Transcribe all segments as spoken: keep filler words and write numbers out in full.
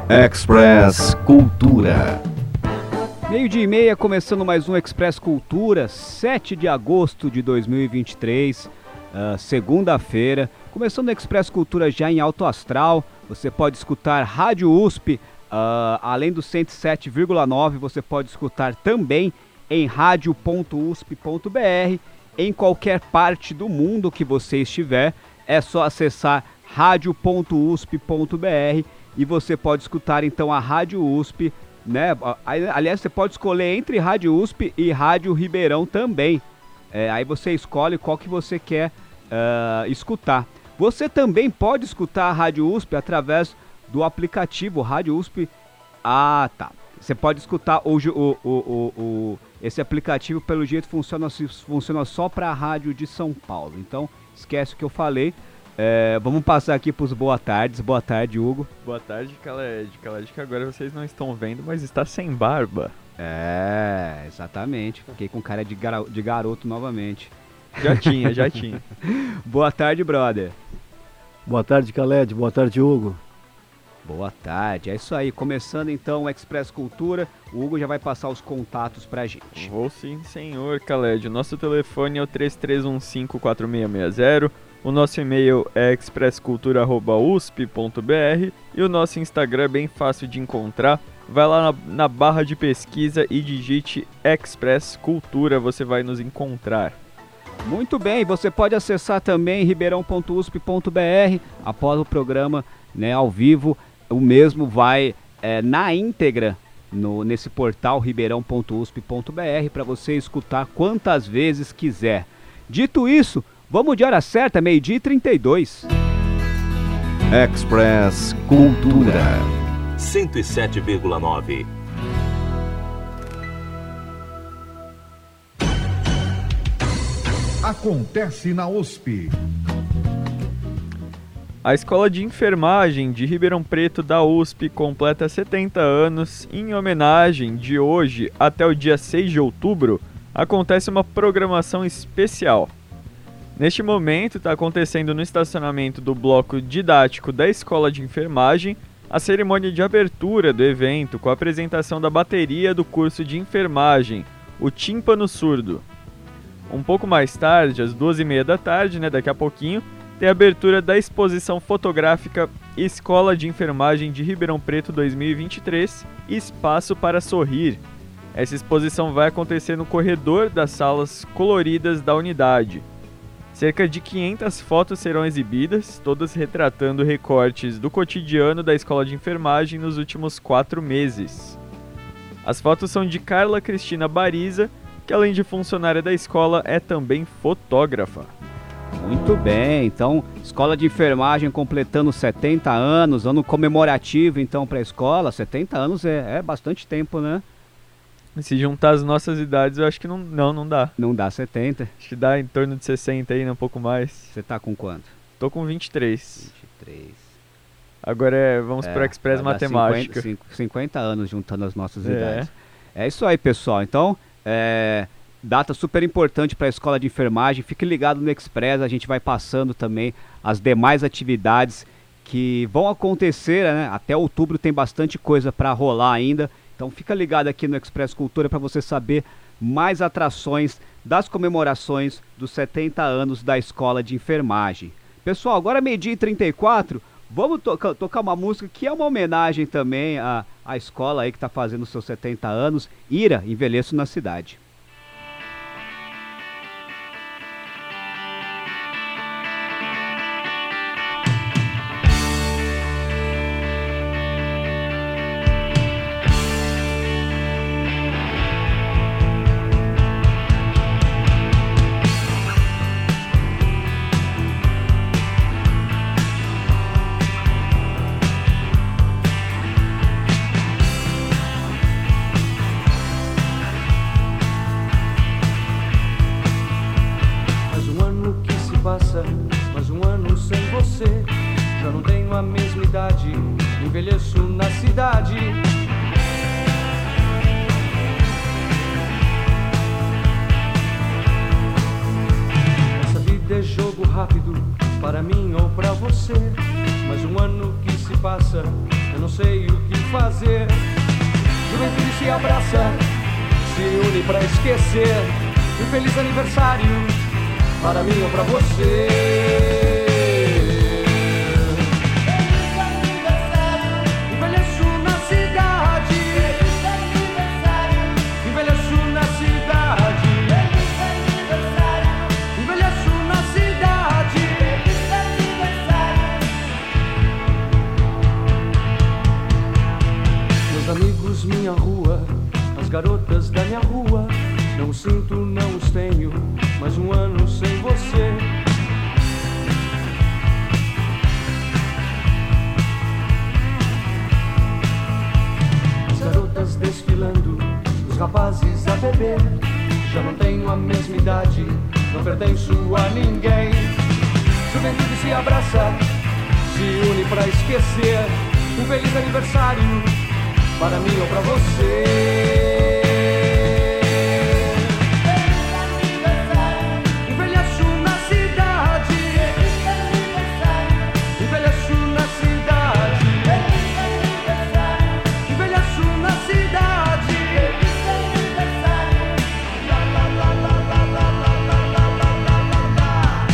Express Cultura. Meio-dia e meia, começando mais um Express Cultura, sete de agosto de dois mil e vinte e três, uh, segunda-feira. Começando o Express Cultura já em alto astral, você pode escutar Rádio U S P, uh, além do cento e sete vírgula nove, você pode escutar também em rádio ponto u s p ponto b r. Em qualquer parte do mundo que você estiver, é só acessar rádio ponto u s p ponto b r e você pode escutar então a Rádio U S P, né? Aliás, você pode escolher entre Rádio U S P e Rádio Ribeirão também. É, aí você escolhe qual que você quer uh, escutar. Você também pode escutar a Rádio U S P através do aplicativo Rádio U S P. Ah, tá. Você pode escutar hoje o, o, o, o, esse aplicativo, pelo jeito, funciona, funciona só para a Rádio de São Paulo. Então, esquece o que eu falei. É, vamos passar aqui para os boa tardes. Boa tarde, Hugo. Boa tarde, Khaled. Khaled, que agora vocês não estão vendo, mas está sem barba. É, exatamente. Fiquei com cara de, gar- de garoto novamente. Já tinha, já tinha. Boa tarde, brother. Boa tarde, Khaled. Boa tarde, Hugo. Boa tarde. É isso aí. Começando então o Express Cultura. O Hugo já vai passar os contatos pra gente. Vou sim, senhor, Khaled. O nosso telefone é o três três um cinco, quatro seis seis zero. O nosso e-mail é express cultura arroba u s p ponto b r e o nosso Instagram é bem fácil de encontrar. Vai lá na, na barra de pesquisa e digite Express Cultura, você vai nos encontrar. Muito bem, você pode acessar também ribeirão ponto u s p ponto b r após o programa, né, ao vivo. O mesmo vai é, na íntegra no, nesse portal ribeirão ponto u s p ponto b r para você escutar quantas vezes quiser. Dito isso, vamos de hora certa, meio-dia e trinta e dois. Express Cultura cento e sete vírgula nove. Acontece na U S P. A Escola de Enfermagem de Ribeirão Preto da U S P completa setenta anos. Em homenagem, de hoje até o dia seis de outubro, acontece uma programação especial. Neste momento, está acontecendo no estacionamento do bloco didático da Escola de Enfermagem a cerimônia de abertura do evento com a apresentação da bateria do curso de enfermagem, o Tímpano Surdo. Um pouco mais tarde, às duas e meia da tarde, né, daqui a pouquinho, tem a abertura da exposição fotográfica Escola de Enfermagem de Ribeirão Preto dois mil e vinte e três, Espaço para Sorrir. Essa exposição vai acontecer no corredor das salas coloridas da unidade. Cerca de quinhentas fotos serão exibidas, todas retratando recortes do cotidiano da Escola de Enfermagem nos últimos quatro meses. As fotos são de Carla Cristina Bariza, que além de funcionária da escola, é também fotógrafa. Muito bem, então, Escola de Enfermagem completando setenta anos, ano comemorativo então para a escola. setenta anos é, é bastante tempo, né? Se juntar as nossas idades, eu acho que não, não, não dá. Não dá setenta? Acho que dá em torno de sessenta aí, né? Um pouco mais. Você tá com quanto? Tô com vinte e três. vinte e três. Agora é, vamos é, pro Express Matemática. cinquenta, cinquenta anos juntando as nossas é. idades. É isso aí, pessoal. Então, é, data super importante para a Escola de Enfermagem. Fique ligado no Express, a gente vai passando também as demais atividades que vão acontecer, né? Até outubro tem bastante coisa para rolar ainda. Então fica ligado aqui no Express Cultura para você saber mais atrações das comemorações dos setenta anos da Escola de Enfermagem. Pessoal, agora meio-dia e trinta e quatro, vamos to- tocar uma música que é uma homenagem também à, à escola aí que está fazendo seus setenta anos. Ira, Envelheço na Cidade. Mas um ano sem você, já não tenho a mesma idade, envelheço na cidade. Essa vida é jogo rápido, para mim ou para você, mas um ano que se passa, eu não sei o que fazer. Juventude se abraça, se une pra esquecer. Um feliz aniversário para mim ou pra você. Minha rua, as garotas da minha rua, não sinto, não os tenho, mais um ano sem você. As garotas desfilando, os rapazes a beber, já não tenho a mesma idade, não pertenço a ninguém. Juventude se abraça, se une pra esquecer. Um feliz aniversário para mim ou pra você. Envelheço na cidade, envelheço na cidade, envelheço na cidade. La la la la la la la la la la la.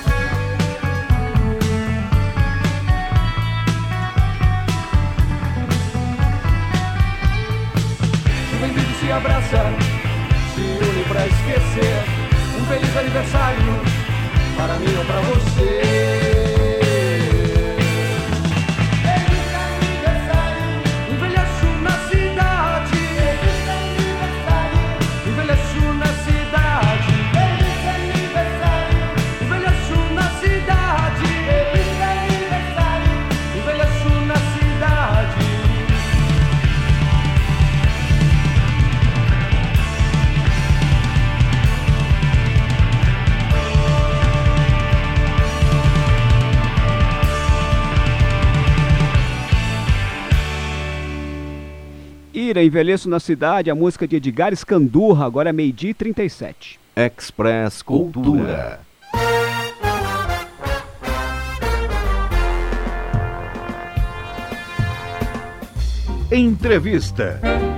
Juventude se abraça, se une pra esquecer. Um feliz aniversário para mim ou pra você. Ira, Envelheço na Cidade, a música de Edgar Escandurra, agora é meio-dia e trinta e sete. Express Cultura. Entrevista.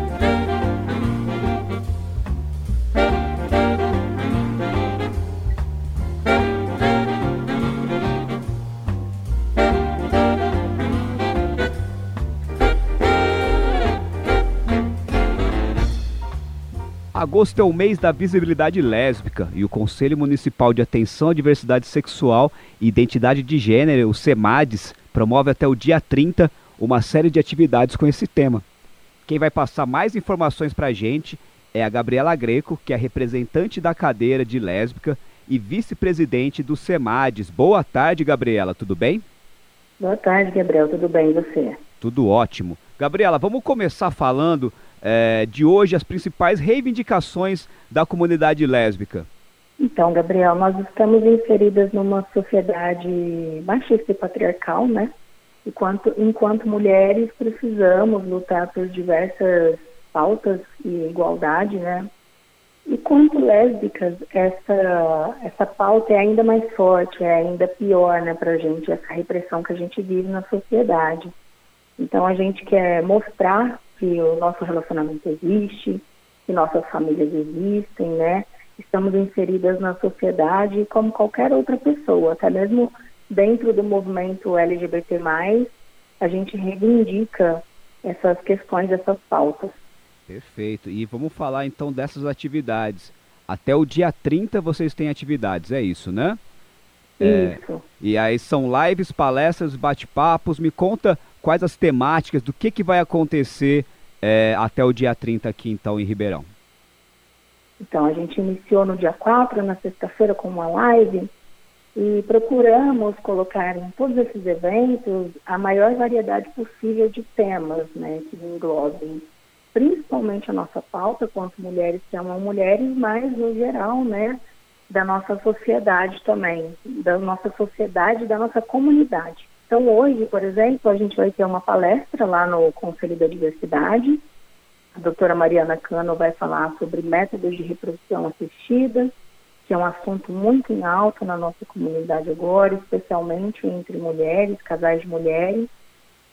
Agosto é o mês da visibilidade lésbica e o Conselho Municipal de Atenção à Diversidade Sexual e Identidade de Gênero, o SEMADES, promove até o dia trinta uma série de atividades com esse tema. Quem vai passar mais informações para a gente é a Gabriela Greco, que é representante da cadeira de lésbica e vice-presidente do SEMADES. Boa tarde, Gabriela, tudo bem? Boa tarde, Gabriel, tudo bem e você? Tudo ótimo. Gabriela, vamos começar falando é, de hoje as principais reivindicações da comunidade lésbica. Então, Gabriel, nós estamos inseridas numa sociedade machista e patriarcal, né? Enquanto, enquanto mulheres precisamos lutar por diversas pautas e igualdade, né? E quanto lésbicas, essa, essa pauta é ainda mais forte, é ainda pior, né, pra gente, essa repressão que a gente vive na sociedade. Então a gente quer mostrar que o nosso relacionamento existe, que nossas famílias existem, né? Estamos inseridas na sociedade como qualquer outra pessoa, até mesmo dentro do movimento L G B T mais, a gente reivindica essas questões, essas pautas. Perfeito. E vamos falar então dessas atividades. Até o dia trinta vocês têm atividades, é isso, né? Isso. É, e aí são lives, palestras, bate-papos. Me conta quais as temáticas, do que, que vai acontecer é, até o dia trinta aqui então em Ribeirão. Então, a gente iniciou no dia quatro, na sexta-feira, com uma live, e procuramos colocar em todos esses eventos a maior variedade possível de temas, né, que englobem principalmente a nossa pauta, quanto mulheres que amam mulheres, mas no geral, né, da nossa sociedade também, da nossa sociedade, da nossa comunidade. Então, hoje, por exemplo, a gente vai ter uma palestra lá no Conselho da Diversidade. A doutora Mariana Cano vai falar sobre métodos de reprodução assistida, que é um assunto muito em alta na nossa comunidade agora, especialmente entre mulheres, casais de mulheres.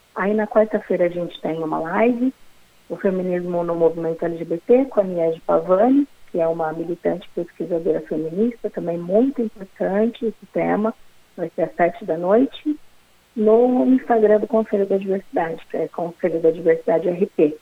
Aí na quarta-feira a gente tem uma live, o feminismo no movimento L G B T, com a Niege Pavani, que é uma militante pesquisadora feminista, também muito importante esse tema, vai ser às sete da noite, no Instagram do Conselho da Diversidade, que é Conselho da Diversidade R P.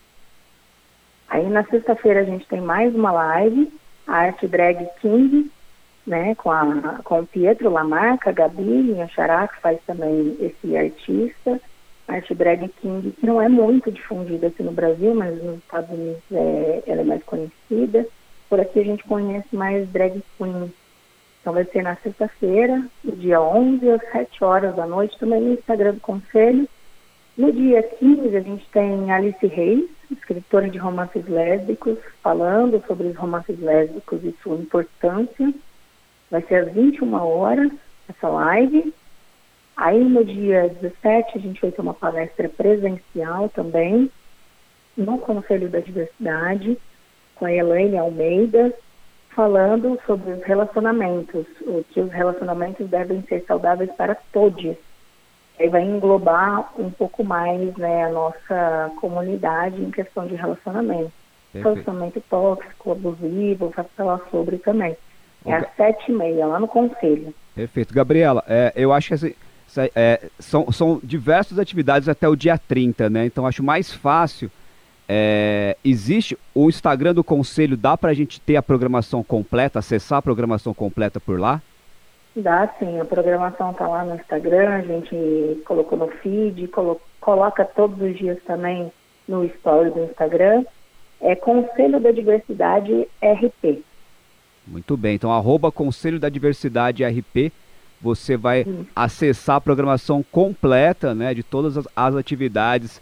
Aí na sexta-feira a gente tem mais uma live, a Arte Drag King, né, com, a, com o Pietro Lamarca, a Gabi, minha xará, que faz também esse artista, Arte Drag King, que não é muito difundida aqui no Brasil, mas nos Estados Unidos é, ela é mais conhecida. Por aqui a gente conhece mais drag queen. Então vai ser na sexta-feira, no dia onze, às sete horas da noite, também no Instagram do Conselho. No dia quinze a gente tem Alice Reis, escritora de romances lésbicos, falando sobre os romances lésbicos e sua importância. Vai ser às vinte e uma horas essa live. Aí no dia dezessete a gente vai ter uma palestra presencial também, no Conselho da Diversidade, com a Elaine Almeida, falando sobre os relacionamentos, o que os relacionamentos devem ser saudáveis para todos. Aí vai englobar um pouco mais, né, a nossa comunidade em questão de relacionamento. Perfeito. Relacionamento tóxico, abusivo, vai falar sobre também. É às sete e meia, lá no Conselho. Perfeito. Gabriela, é, eu acho que assim, é, são, são diversas atividades até o dia trinta, né? Então acho mais fácil. É, existe o Instagram do Conselho, dá pra gente ter a programação completa, acessar a programação completa por lá? Dá sim, a programação tá lá no Instagram, a gente colocou no feed, colo coloca todos os dias também no story do Instagram. É Conselho da Diversidade R P. Muito bem, então arroba Conselho da Diversidade R P, você vai Sim. acessar a programação completa, né, de todas as, as atividades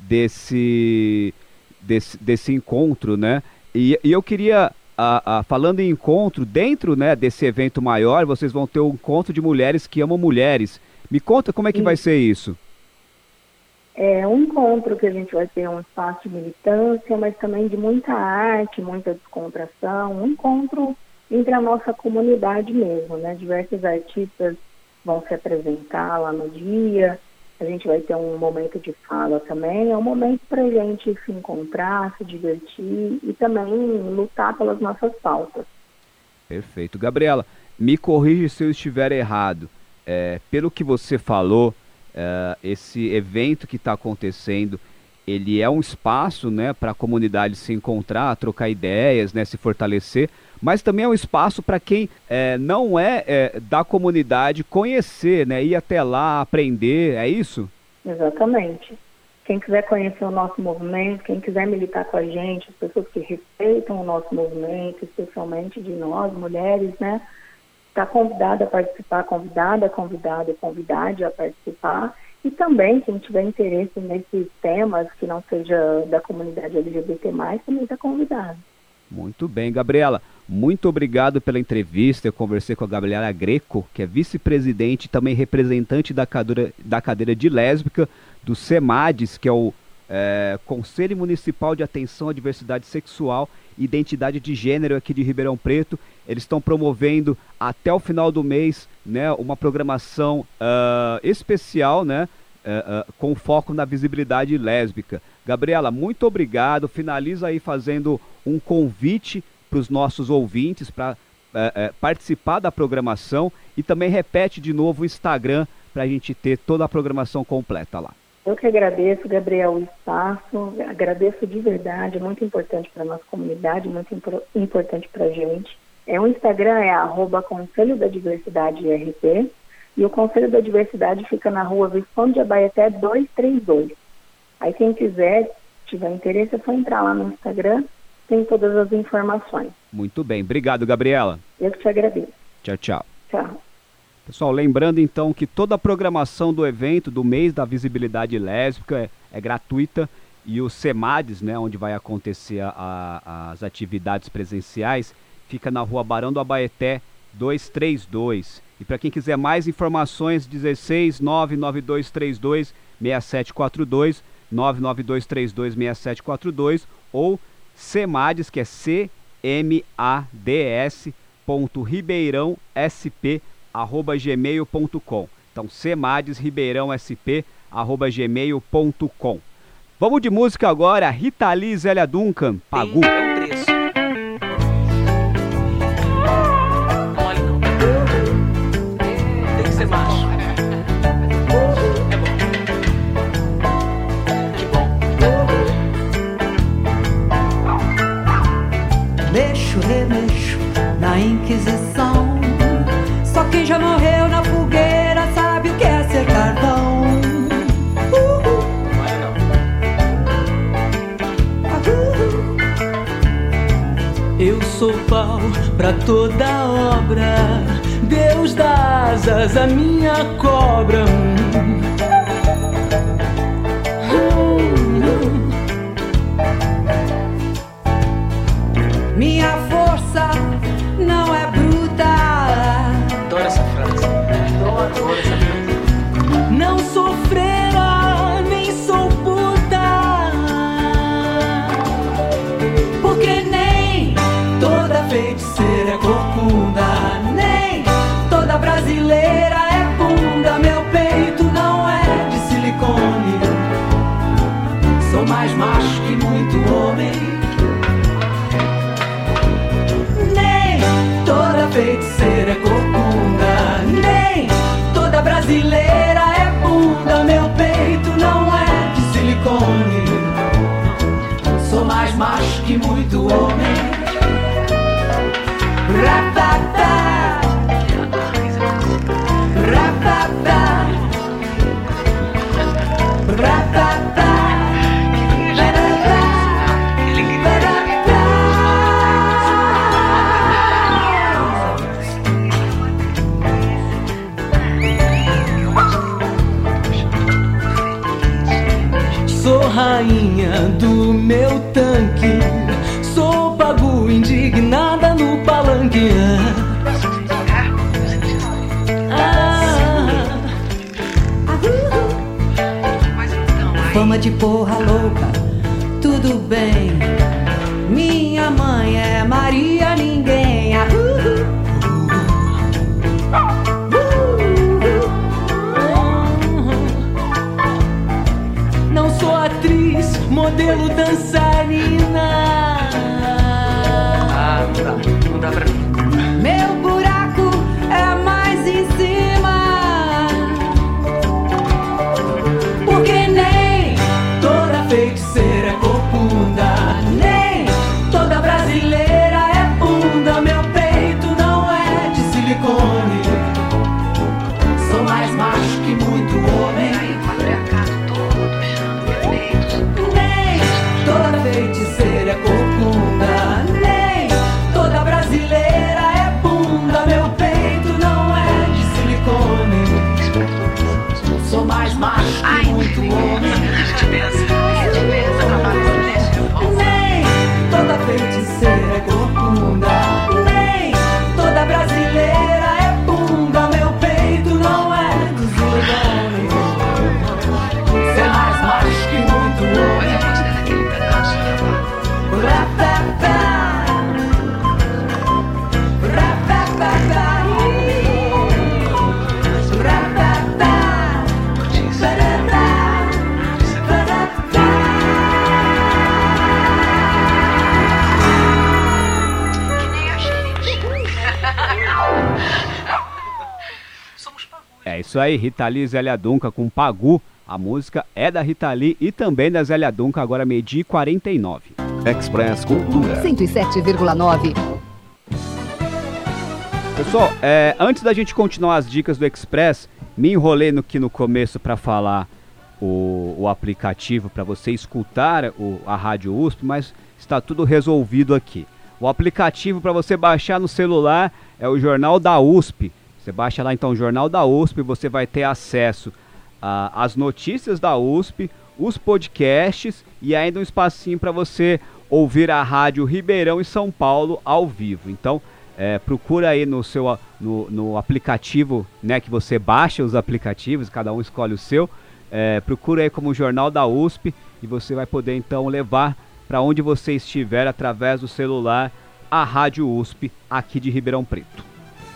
desse, desse, desse encontro, né, e, e eu queria, a, a, falando em encontro, dentro, né, desse evento maior, vocês vão ter um encontro de mulheres que amam mulheres. Me conta como é que Sim. vai ser isso? É um encontro que a gente vai ter um espaço de militância, mas também de muita arte, muita descontração, um encontro entre a nossa comunidade mesmo, né? Diversos artistas vão se apresentar lá no dia, a gente vai ter um momento de fala também, é um momento para a gente se encontrar, se divertir e também lutar pelas nossas pautas. Perfeito. Gabriela, me corrige se eu estiver errado. É, pelo que você falou, é, esse evento que está acontecendo, ele é um espaço, né, para a comunidade se encontrar, trocar ideias, né, se fortalecer, mas também é um espaço para quem é, não é, é da comunidade conhecer, né, ir até lá, aprender, é isso? Exatamente. Quem quiser conhecer o nosso movimento, quem quiser militar com a gente, as pessoas que respeitam o nosso movimento, especialmente de nós, mulheres, né, está convidada a participar, convidada, convidada e convidade a participar. E também, quem tiver interesse nesses temas que não seja da comunidade L G B T mais, também está convidado. Muito bem, Gabriela. Muito obrigado pela entrevista. Eu conversei com a Gabriela Greco, que é vice-presidente e também representante da cadeira, da cadeira de lésbica do SEMADES, que é o é, Conselho Municipal de Atenção à Diversidade Sexual e Identidade de Gênero aqui de Ribeirão Preto. Eles estão promovendo até o final do mês, né, uma programação uh, especial, né, uh, uh, com foco na visibilidade lésbica. Gabriela, muito obrigado. Finaliza aí fazendo um convite para os nossos ouvintes para uh, uh, participar da programação e também repete de novo o Instagram para a gente ter toda a programação completa lá. Eu que agradeço, Gabriel, o espaço, agradeço de verdade, é muito importante para a nossa comunidade, muito impor- importante para a gente. É, o Instagram é arroba Conselho da Diversidade R P e o Conselho da Diversidade fica na rua Visconde de Abaeté duzentos e trinta e dois. Aí quem quiser, tiver interesse, é só entrar lá no Instagram, tem todas as informações. Muito bem, obrigado, Gabriela. Eu que te agradeço. Tchau, tchau. Tchau. Pessoal, lembrando então que toda a programação do evento do mês da visibilidade lésbica é, é gratuita e o SEMADES, né, onde vai acontecer a, a, as atividades presenciais, fica na rua Barão do Abaeté duzentos e trinta e dois. E para quem quiser mais informações, dezesseis nove nove dois três dois seis sete quatro dois, nove nove dois três dois seis sete quatro dois ou SEMADES, que é C M A D S ponto ribeirão S P arroba gmail ponto com. Então, cmadesribeirãosp arroba gmail ponto com. Vamos de música agora, Rita Lee e Zélia Duncan, Pagu. Tem um preço. Mole não. Tem que ser macho. É bom. Que bom. Mexo, remexo na Inquisição. Só quem já morreu na fogueira sabe o que é ser carvão. Eu sou pau pra toda obra, Deus dá asas à minha cobra. Minha força não é bruta. Adoro essa frase. Adoro essa frase. Não sou freira, nem sou puta. Porque nem toda feiticeira é corcunda, nem toda brasileira é bunda. Meu peito não é de silicone. Sou mais macho que muito homem. Nem toda feiticeira é corcunda, nem toda brasileira é bunda. Meu peito não é de silicone. Sou mais macho que muito homem. Ratata, ratata, ratata, sou rainha do meu tanque. Sou Pagu indignada no palanque. Ah, fama de porra louca, tudo bem. Minha mãe é Maria Ninguém. Ah, não sou atriz, modelo, dançarina. Ah, não dá, não dá pra mim. Meu buraco é mais em cima. Porque nem toda feiticeira é corcunda, nem toda brasileira é bunda. Meu peito não é de silicone. Sou mais macho que muito homem. Nem toda feiticeira é corcunda, nem toda brasileira é bunda. Meu peito não é de silicone. Sou mais macho que muito homem. Nem toda feiticeira é corcunda, nem toda brasileira é bunda. Meu peito não é de silicone. Sou mais macho que muito homem. Ratata, ratata, ratata, É isso aí, Rita Lee e Zélia Duncan com Pagu. A música é da Rita Lee e também da Zélia Duncan, agora meio-dia e quarenta e nove. Express Cultura. cento e sete vírgula nove. Pessoal, é, antes da gente continuar as dicas do Express, me enrolei no, aqui no começo para falar o, o aplicativo para você escutar o, a Rádio U S P, mas está tudo resolvido aqui. O aplicativo para você baixar no celular é o Jornal da U S P. Você baixa lá então o Jornal da U S P, você vai ter acesso às notícias da U S P, os podcasts e ainda um espacinho para você ouvir a Rádio Ribeirão e São Paulo ao vivo. Então, é, procura aí no seu no, no aplicativo, né, que você baixa os aplicativos, cada um escolhe o seu. É, procura aí como Jornal da U S P e você vai poder então levar para onde você estiver através do celular a Rádio U S P aqui de Ribeirão Preto.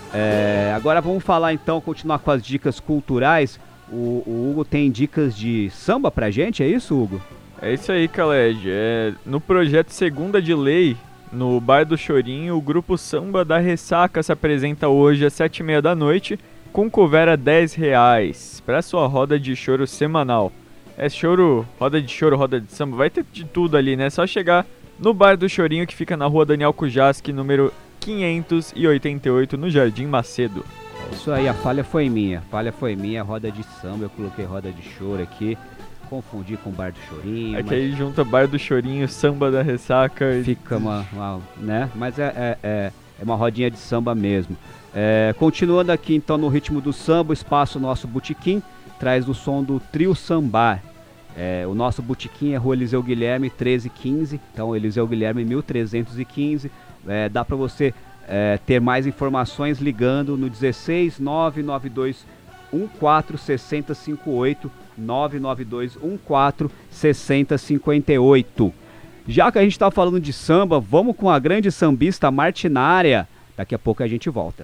É, agora vamos falar então, continuar com as dicas culturais. O, o Hugo tem dicas de samba pra gente, é isso, Hugo? É isso aí, Khaled. É, no projeto Segunda de Lei, no Bar do Chorinho, o grupo Samba da Ressaca se apresenta hoje às sete e meia da noite com couvera dez reais para sua roda de choro semanal. É choro, roda de choro, roda de samba, vai ter de tudo ali, né? Só chegar no Bar do Chorinho, que fica na rua Daniel Kujaski, número quinhentos e oitenta e oito, no Jardim Macedo. Isso aí, a falha foi minha, a falha foi minha, roda de samba, eu coloquei roda de choro aqui, confundi com Bar do Chorinho. É que aí junta Bar do Chorinho, Samba da Ressaca. Fica uma, uma né? Mas é, é, é, é uma rodinha de samba mesmo. É, continuando aqui então no ritmo do samba, o espaço nosso botequim traz o som do Trio Sambar. É, o nosso botequim é Rua Eliseu Guilherme treze quinze, então Eliseu Guilherme mil trezentos e quinze. É, dá para você é, ter mais informações ligando no dezesseis nove nove dois um quatro seis zero cinco oito, nove nove dois um quatro seis zero cinco oito. Já que a gente está falando de samba, vamos com a grande sambista Martinária. Daqui a pouco a gente volta.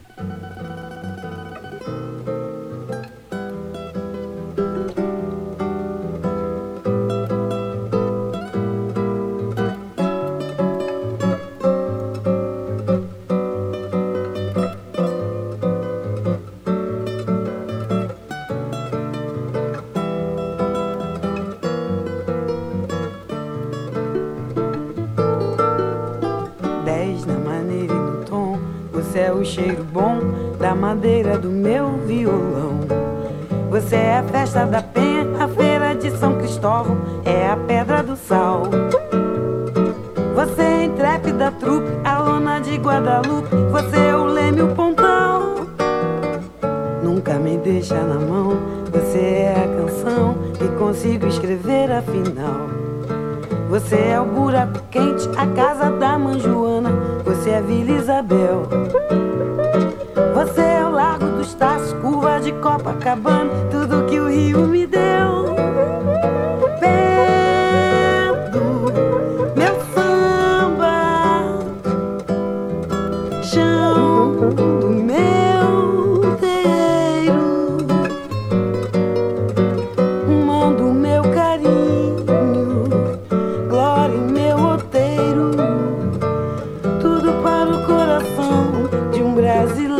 O cheiro bom da madeira do meu violão. Você é a festa da penha, a feira de São Cristóvão, é a pedra do sal. Você é a intrépida trupe, a lona de Guadalupe, você é o leme, o pontão. Nunca me deixa na mão, você é a canção que consigo escrever afinal. Você é o buraco quente, a casa da Manjoana, você é a Vila Isabel. Você é o Largo dos Taços, curva de Copacabana, tudo que o Rio me deu. Vendo meu samba, chão do meu terreiro, mando meu carinho, glória em meu outeiro, tudo para o coração de um brasileiro.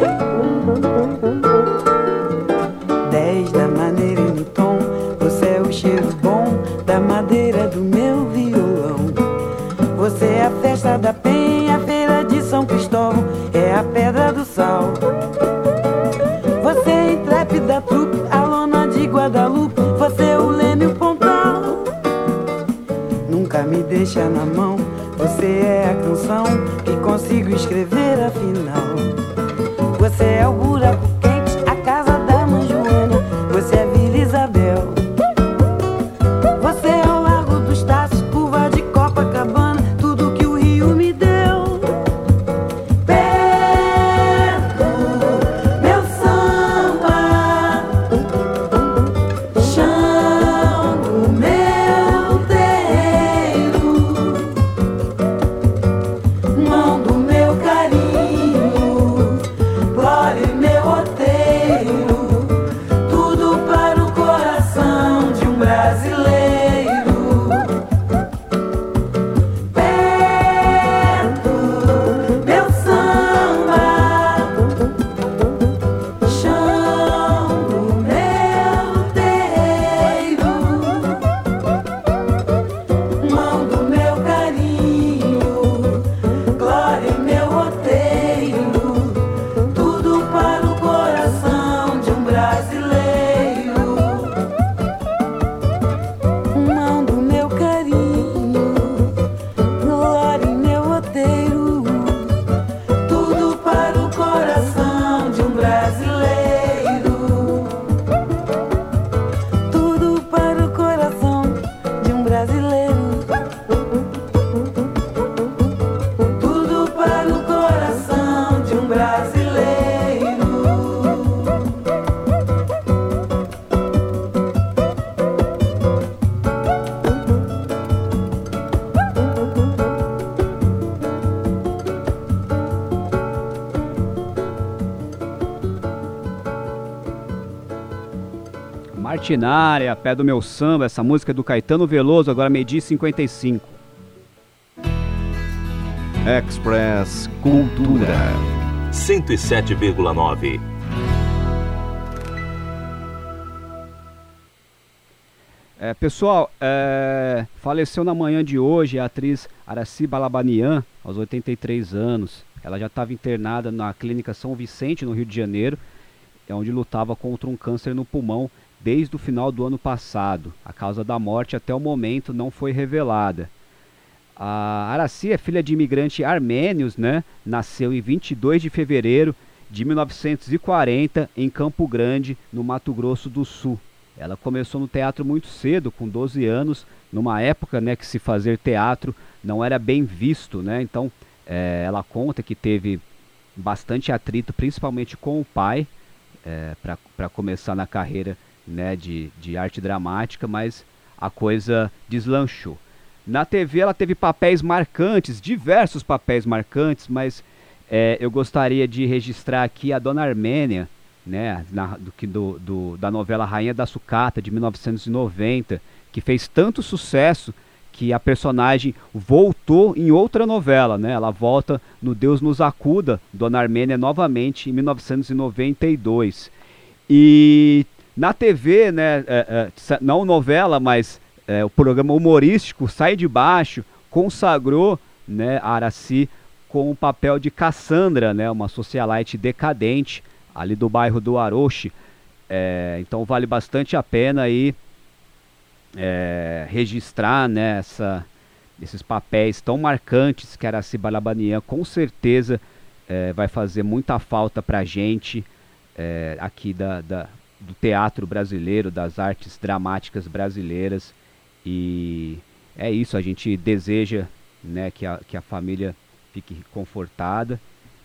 Dez da maneira e no tom, você é o cheiro bom da madeira do meu violão. Você é a festa da penha, a feira de São Cristóvão, é a pedra do sal. Você é a intrépida trupe, a lona de Guadalupe, você é o leme, o pontão. Nunca me deixa na mão, você é a canção que consigo escrever afinal. Você é o buraco quente, a casa da Manjoana, você é Vila Isabel. Você é o Largo dos Taços, curva de Copacabana, tudo que o Rio me deu. Perto meu samba, chão do meu terreiro, mão do meu carinho, glória em meu roteiro, tudo para o coração de um brasileiro. Perto meu samba, chão do meu terreiro, mão do meu carinho, glória em meu roteiro, tudo para o coração de um brasileiro. Ordinária, Pé do Meu Samba, essa música é do Caetano Veloso, agora meio-dia e cinquenta e cinco. Express Cultura cento e sete vírgula nove. É, pessoal, é, faleceu na manhã de hoje a atriz Aracy Balabanian, aos oitenta e três anos. Ela já estava internada na Clínica São Vicente, no Rio de Janeiro, onde lutava contra um câncer no pulmão desde o final do ano passado. A causa da morte até o momento não foi revelada. A Aracy é filha de imigrantes armênios, né? Nasceu em vinte e dois de fevereiro de mil novecentos e quarenta em Campo Grande, no Mato Grosso do Sul. Ela começou no teatro muito cedo, com doze anos, numa época, né, que se fazer teatro não era bem visto, né? Então, é, ela conta que teve bastante atrito, principalmente com o pai, é, para começar na carreira, né, de, de arte dramática, mas a coisa deslanchou. Na T V ela teve papéis marcantes, diversos papéis marcantes, mas é, eu gostaria de registrar aqui a Dona Armênia, né, na, do, do, do, da novela Rainha da Sucata, de mil novecentos e noventa, que fez tanto sucesso que a personagem voltou em outra novela, né? Ela volta no Deus Nos Acuda, Dona Armênia, novamente em mil novecentos e noventa e dois. E na T V, né, é, é, não novela, mas é, o programa humorístico Sai de Baixo consagrou, né, a Aracy com o papel de Cassandra, né, uma socialite decadente, ali do bairro do Aroche. É, então vale bastante a pena aí é, registrar, né, essa, esses papéis tão marcantes que a Aracy Balabanian com certeza é, vai fazer muita falta pra gente é, aqui da, da, do teatro brasileiro, das artes dramáticas brasileiras. E é isso, a gente deseja, né, que, a, que a família fique confortada.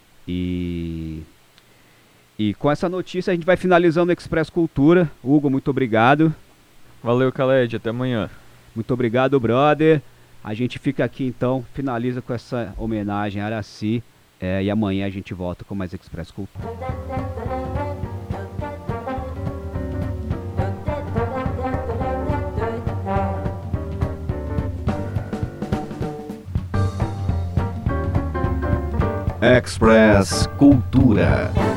E... E com essa notícia a gente vai finalizando o Express Cultura. Hugo, muito obrigado. Valeu, Khaled, até amanhã. Muito obrigado, brother. A gente fica aqui então, finaliza com essa homenagem a Aracy. É, e amanhã a gente volta com mais Express Cultura. Express Cultura.